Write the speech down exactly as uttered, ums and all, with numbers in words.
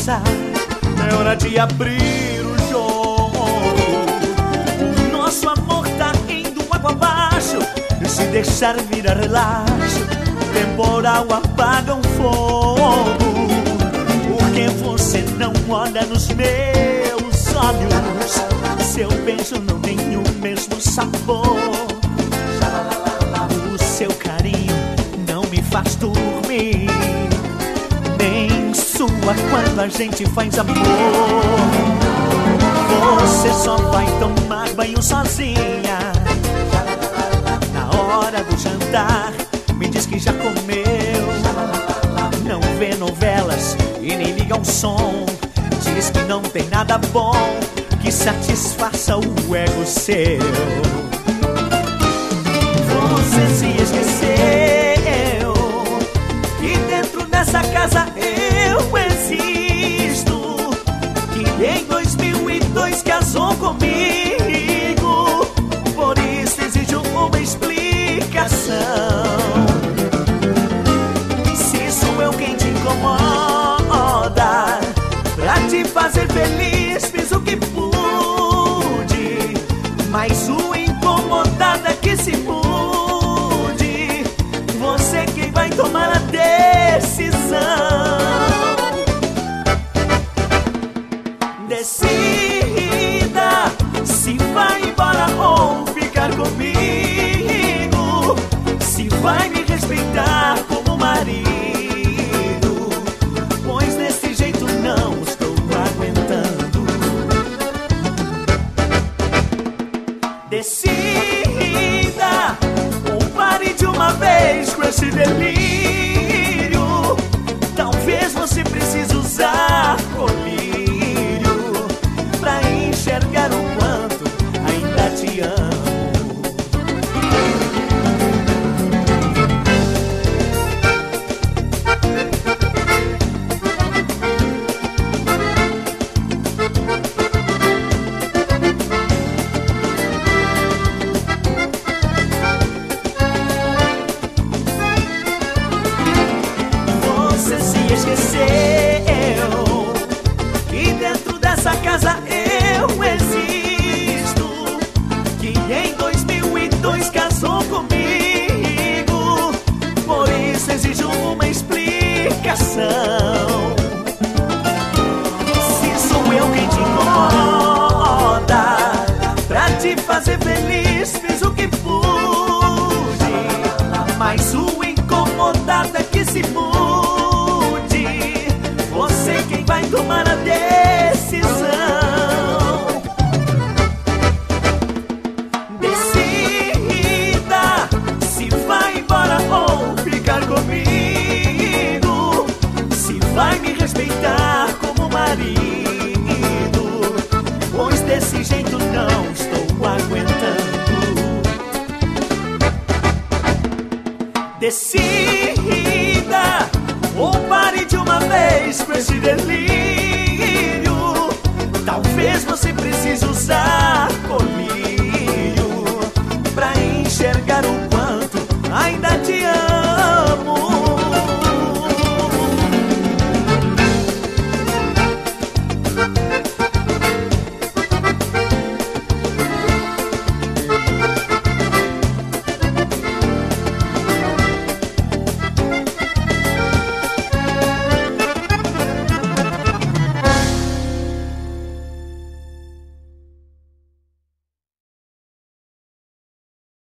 começar, é hora de abrir o jogo. O nosso amor tá indo água abaixo, e se deixar virar relaxo, temporal apaga o fogo. Por que você não olha nos meus olhos? Seu beijo não tem o mesmo sabor. O seu carinho não me faz dormir, nem sua quando a gente faz amor. Você só vai tomar banho sozinha na hora do jantar. Me diz que já comeu, não vê novelas e nem liga o som. Diz que não tem nada bom que satisfaça o ego seu. Você se esqueceu que dentro dessa casa eu existo, que em dois mil e dois casou comigo. Por isso exijo uma explicação. Se sou eu quem te incomoda, pra te fazer feliz fiz o que pude, mas o incomodada que se mude. Você quem vai tomar a decisão. Decida se vai embora ou ficar comigo, se vai me respeitar como marido, pois desse jeito não estou aguentando. Decida ou pare de uma vez com esse delírio. Talvez você precise usar colírio pra enxergar o quanto ainda te amo. Esqueceu que dentro dessa casa eu existo, que em dois mil e dois casou comigo. Por isso exijo uma explicação. Se sou eu quem te incomoda, pra te fazer feliz fiz o que pude, mas o incomodado é que se mude. Você quem vai tomar a decisão. Decida se vai embora ou ficar comigo, se vai me respeitar como marido, pois desse jeito não estou aguentando. Decida ou pare de uma vez com esse delírio. Talvez você precise usar